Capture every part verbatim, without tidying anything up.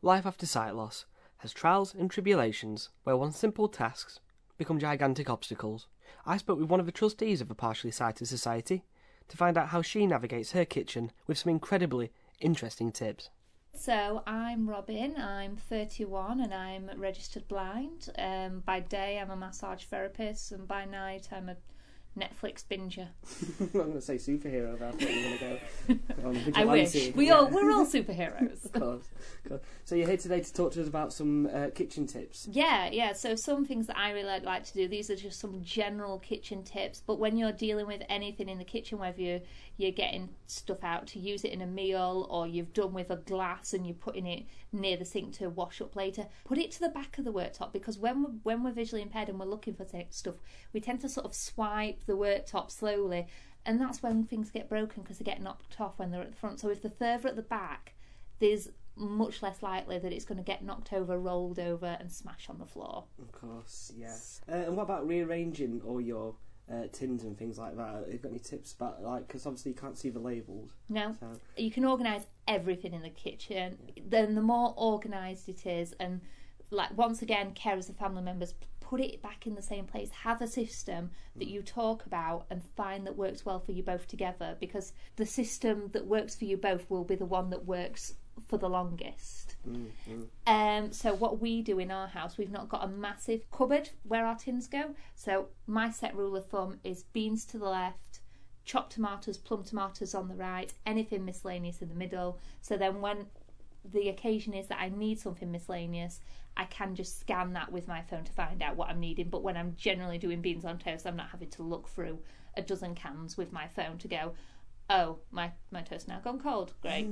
Life after sight loss has trials and tribulations where once simple tasks become gigantic obstacles. I spoke with one of the trustees of a partially sighted society to find out how she navigates her kitchen with some incredibly interesting tips. So I'm Robin, I'm thirty-one and I'm registered blind. Um, by day I'm a massage therapist and by night I'm a Netflix binger. I'm going to say superhero, but I thought you were going to go on I wish. We yeah. all, we're all superheroes. Of course, of course. So you're here today to talk to us about some uh, kitchen tips. Yeah, yeah. So some things that I really like to do, these are just some general kitchen tips. But when you're dealing with anything in the kitchen, whether you're, you're getting stuff out to use it in a meal or you've done with a glass and you're putting it near the sink to wash up later, put it to the back of the worktop, because when we're, when we're visually impaired and we're looking for stuff, we tend to sort of swipe the worktop slowly, and that's when things get broken because they get knocked off when they're at the front. So if they're further at the back, there's much less likely that it's going to get knocked over, rolled over and smash on the floor. Of course, yes. Uh, and what about rearranging all your uh, tins and things like that? Have you got any tips about, like, because obviously you can't see the labels? No. So. You can organise everything in the kitchen. Then the more organised it is, and like once again, care as a family members, put it back in the same place. Have a system that you talk about and find that works well for you both together, because the system that works for you both will be the one that works for the longest. Mm, mm. Um, so what we do in our house, we've not got a massive cupboard where our tins go. So my set rule of thumb is beans to the left, chopped tomatoes, plum tomatoes on the right, anything miscellaneous in the middle. So then when the occasion is that I need something miscellaneous, I can just scan that with my phone to find out what I'm needing. But when I'm generally doing beans on toast, I'm not having to look through a dozen cans with my phone to go, oh, my, my toast now gone cold. Great.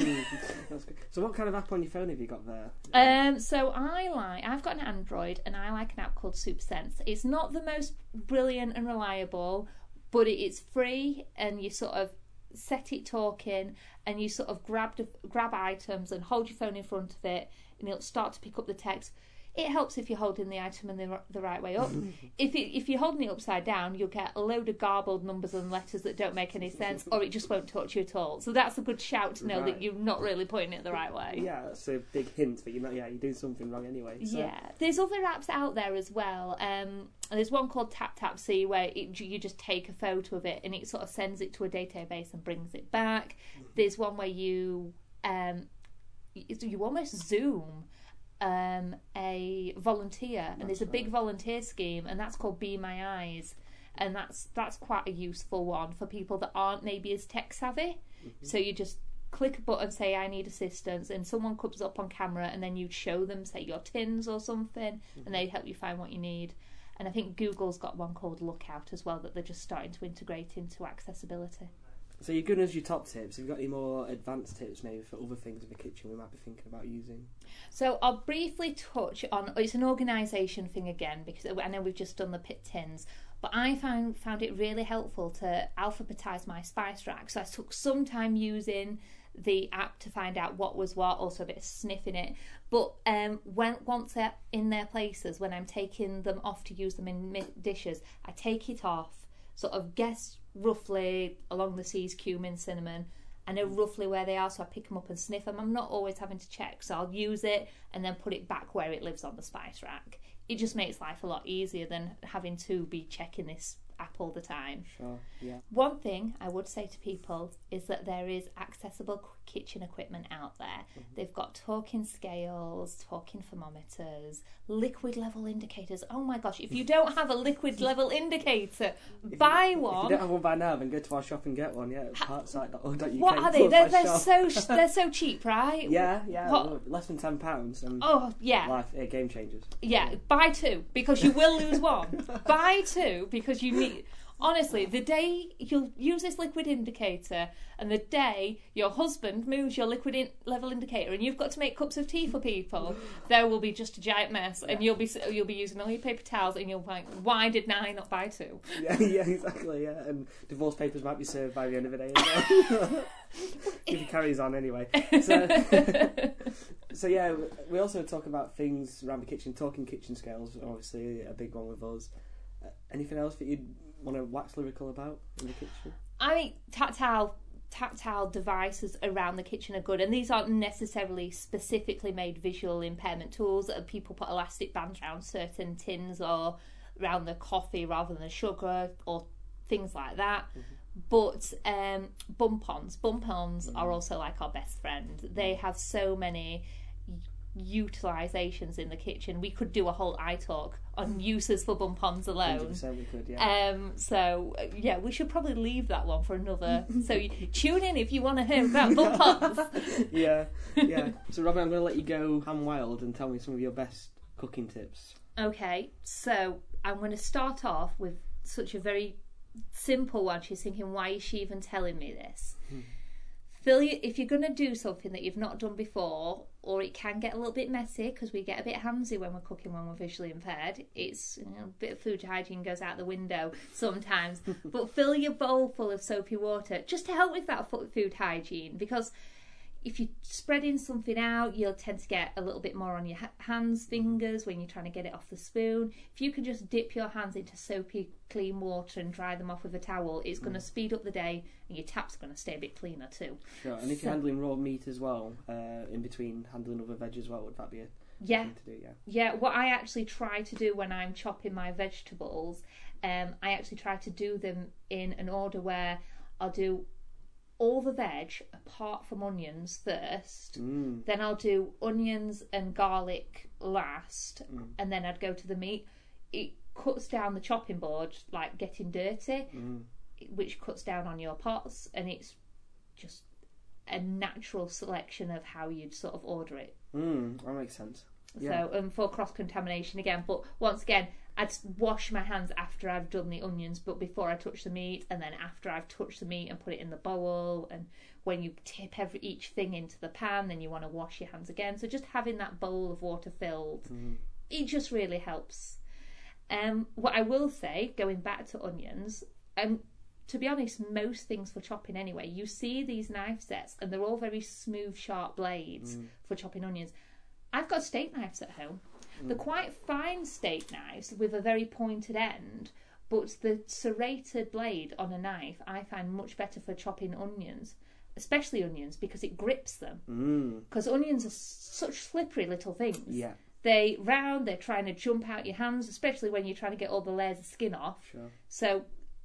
That's good. So what kind of app on your phone have you got there? Um, so I like, I've got an Android and I like an app called SuperSense. It's not the most brilliant and reliable, but it's free and you sort of set it talking and you sort of grab the, grab items and hold your phone in front of it and it'll start to pick up the text. It helps if you're holding the item in the, the right way up. if it, if you're holding it upside down, you'll get a load of garbled numbers and letters that don't make any sense, or it just won't touch you at all. So that's a good shout to know Right. that you're not really putting it the right way. Yeah, that's a big hint that you're not. Yeah, you're doing something wrong anyway. So. Yeah, there's other apps out there as well. Um, there's one called Tap Tap See where it, you just take a photo of it and it sort of sends it to a database and brings it back. Mm-hmm. There's one where you um, you almost Zoom um, a volunteer, and that's there's a right. big volunteer scheme, and that's called Be My Eyes, and that's that's quite a useful one for people that aren't maybe as tech savvy. Mm-hmm. So you just click a button, say I need assistance, and someone comes up on camera, and then you show them, say, your tins or something, mm-hmm. and they help you find what you need. And I think Google's got one called Lookout as well that they're just starting to integrate into accessibility. So you're good as your top tips. Have you got any more advanced tips maybe for other things in the kitchen we might be thinking about using? So I'll briefly touch on, it's an organisation thing again, because I know we've just done the pit tins, but I found found it really helpful to alphabetise my spice rack. So I took some time using the app to find out what was what, also a bit of sniffing it. But um, when once they're in their places, when I'm taking them off to use them in dishes, I take it off, sort of guess roughly along the C's, cumin, cinnamon. I know roughly where they are, so I pick them up and sniff them. I'm not always having to check, so I'll use it and then put it back where it lives on the spice rack. It just makes life a lot easier than having to be checking this app all the time. Sure, yeah. One thing I would say to people is that there is accessible kitchen equipment out there. Mm-hmm. They've got talking scales, talking thermometers, liquid level indicators. Oh my gosh, if you don't have a liquid level indicator, if buy you, one. If you don't have one by now, then go to our shop and get one, yeah. parkside dot org dot U K. What are they? They're, they're so they're so cheap, right? Yeah, yeah. What? Less than ten pounds. And oh, yeah. Life, yeah, game changers. Yeah, buy two, because you will lose one. Buy two, because you need... Honestly, the day you'll use this liquid indicator and the day your husband moves your liquid in- level indicator and you've got to make cups of tea for people, there will be just a giant mess, yeah. and you'll be you'll be using all your paper towels and you'll be like, why did I not buy two? Yeah, yeah, exactly, yeah. And divorce papers might be served by the end of the day as well. If he carries on anyway. So, so yeah, we also talk about things around the kitchen, talking kitchen scales, obviously a big one with us. Uh, anything else that you'd want to wax lyrical about in the kitchen? I mean, tactile tactile devices around the kitchen are good, and these aren't necessarily specifically made visual impairment tools. People put elastic bands around certain tins or around the coffee rather than the sugar or things like that. Mm-hmm. But um, bump-ons, bump-ons mm-hmm. are also like our best friend. They have so many utilizations in the kitchen. We could do a whole iTalk on uses for bump-ons alone. one hundred percent we could, yeah. Um, so, yeah, we should probably leave that one for another. So you, tune in if you want to hear about bump-ons. yeah, yeah. So, Robin, I'm going to let you go ham wild and tell me some of your best cooking tips. Okay, so I'm going to start off with such a very simple one. She's thinking, why is she even telling me this? Hmm. Fill you, if you're going to do something that you've not done before, or it can get a little bit messy because we get a bit handsy when we're cooking when we're visually impaired. It's, you know, a bit of food hygiene goes out the window sometimes. But fill your bowl full of soapy water just to help with that food hygiene, because if you're spreading something out, you'll tend to get a little bit more on your hands, fingers when you're trying to get it off the spoon. If you can just dip your hands into soapy, clean water and dry them off with a towel, it's mm. going to speed up the day, and your tap's going to stay a bit cleaner too. Sure, and if so, you're handling raw meat as well, uh, in between handling other veg as well, would that be a yeah. thing to do? Yeah. Yeah, what I actually try to do when I'm chopping my vegetables, um, I actually try to do them in an order where I'll do all the veg apart from onions first, mm. then I'll do onions and garlic last, mm. and then I'd go to the meat. It cuts down the chopping board, like getting dirty, mm. which cuts down on your pots, and it's just a natural selection of how you'd sort of order it. Mm, that makes sense. Yeah. So, um, for cross-contamination again, but once again, I'd wash my hands after I've done the onions, but before I touch the meat, and then after I've touched the meat and put it in the bowl, and when you tip every each thing into the pan, then you want to wash your hands again. So just having that bowl of water filled, mm. it just really helps. Um, what I will say, going back to onions, um, to be honest, most things for chopping anyway, you see these knife sets, and they're all very smooth, sharp blades mm. for chopping onions. I've got steak knives at home. Mm. They're quite fine steak knives with a very pointed end, but the serrated blade on a knife I find much better for chopping onions, especially onions, because it grips them. Because mm. onions are such slippery little things. Yeah. They round, they're trying to jump out your hands, especially when you're trying to get all the layers of skin off. Sure. So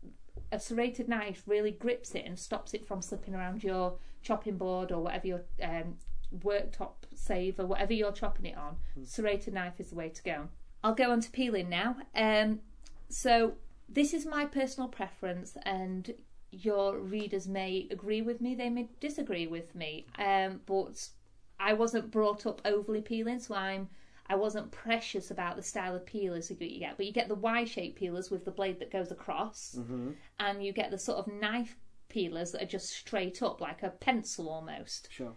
a serrated knife really grips it and stops it from slipping around your chopping board or whatever your um, worktop saver, whatever you're chopping it on. Mm. Serrated knife is the way to go. I'll go on to peeling now. Um, so this is my personal preference, and your readers may agree with me, they may disagree with me. Um, but I wasn't brought up overly peeling, so I'm I wasn't precious about the style of peelers that you get. But you get the Y-shaped peelers with the blade that goes across, mm-hmm. and you get the sort of knife peelers that are just straight up, like a pencil almost. Sure.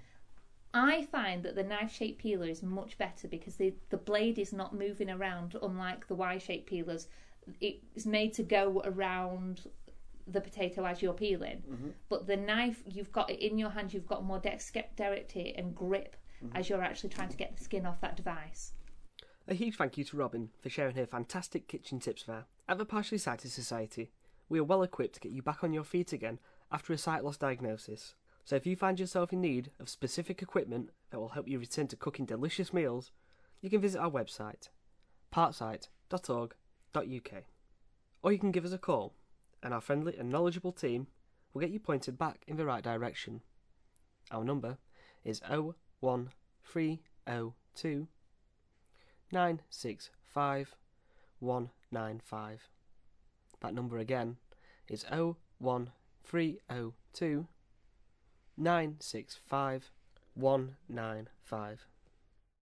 I find that the knife-shaped peeler is much better because the, the blade is not moving around, unlike the Y-shaped peelers. It's made to go around the potato as you're peeling. Mm-hmm. But the knife, you've got it in your hand, you've got more dexterity and grip mm-hmm. as you're actually trying to get the skin off that device. A huge thank you to Robin for sharing her fantastic kitchen tips there. At the Partially Sighted Society, we are well equipped to get you back on your feet again after a sight loss diagnosis. So if you find yourself in need of specific equipment that will help you return to cooking delicious meals, you can visit our website, partsight dot org dot U K. Or you can give us a call, and our friendly and knowledgeable team will get you pointed back in the right direction. Our number is oh one three oh two, nine six five, one nine five. That number again is oh one three oh two, nine six five, one nine five.